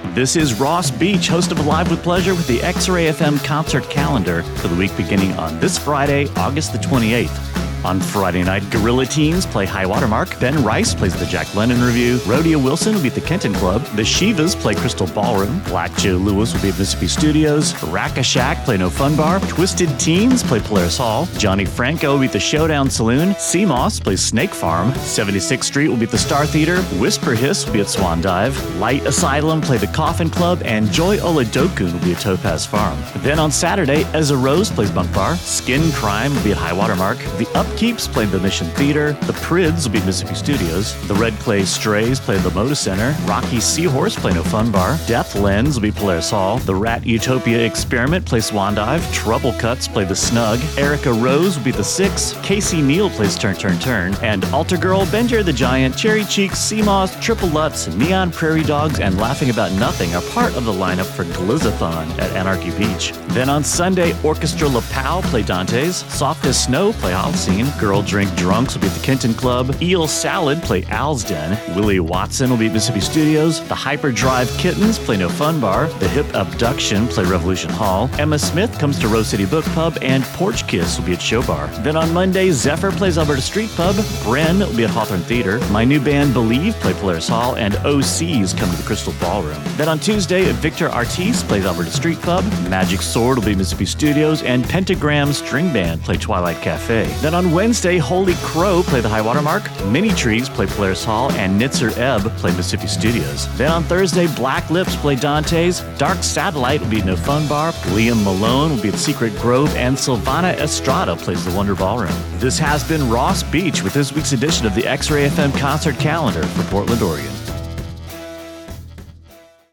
This is Ross Beach, host of Live with Pleasure with the X-Ray FM concert calendar for the week beginning on this Friday, August the 28th. On Friday night, Gorilla Teens play High Watermark. Ben Rice plays the Jack London Review. Rhodia Wilson will be at the Kenton Club. The Shivas play Crystal Ballroom. Black Joe Lewis will be at Mississippi Studios. Raka Shack play No Fun Bar. Twisted Teens play Polaris Hall. Johnny Franco will be at the Showdown Saloon. CMOS plays Snake Farm. 76th Street will be at the Star Theater. Whisper Hiss will be at Swan Dive. Light Asylum play the Coffin Club. And Joy Oladokun will be at Topaz Farm. Then on Saturday, Ezra Rose plays Bunk Bar. Skin Crime will be at High Watermark. The Upkeeps play the Mission Theater. The Prids will be at Mississippi Studios. The Red Clay Strays play the Moda Center. Rocky Seahorse play No Fun Bar. Death Lens will be Polaris Hall. The Rat Utopia Experiment play Swan Dive. Trouble Cuts play the Snug. Erica Rose will be the Six. Casey Neal plays Turn Turn Turn. And Altar Girl, Benjer the Giant, Cherry Cheeks, CMOS, Triple Lutz, Neon Prairie Dogs, and Laughing About Nothing are part of the lineup for Glizzathon at Anarchy Beach. Then on Sunday, Orchestra La Pau play Dante's. Soft as Snow play Holocene. Girl Drink Drunks will be at the Kenton Club. Eel Salad play Al's Den. Willie Watson will be at Mississippi Studios. The Hyperdrive Kittens play No Fun Bar. The Hip Abduction play Revolution Hall. Emma Smith comes to Rose City Book Pub, and Porch Kiss will be at Show Bar. Then on Monday, Zephyr plays Alberta Street Pub. Bren will be at Hawthorne Theater. My new band Believe play Polaris Hall, and OCs come to the Crystal Ballroom. Then on Tuesday, Victor Artis plays Alberta Street Pub. Magic Sword will be at Mississippi Studios, and Pentagram String Band play Twilight Cafe. Then on Wednesday, Holy Crow play the High Watermark. Mini Trees play Polaris Hall, and Nitzer Ebb play Mississippi Studios. Then on Thursday, Black Lips play Dante's. Dark Satellite will be at No Fun Bar. Liam Malone will be at Secret Grove, and Silvana Estrada plays the Wonder Ballroom. This has been Ross Beach with this week's edition of the X-Ray FM concert calendar for Portland, Oregon.